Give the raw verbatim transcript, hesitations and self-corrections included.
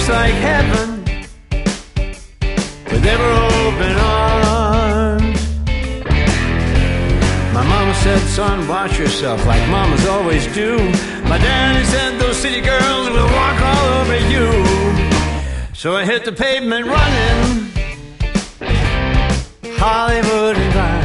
place like heaven with ever open arms. My mama said, son, watch yourself like mamas always do. My daddy said, those city girls will walk all over you. So I hit the pavement running, Hollywood and Vine.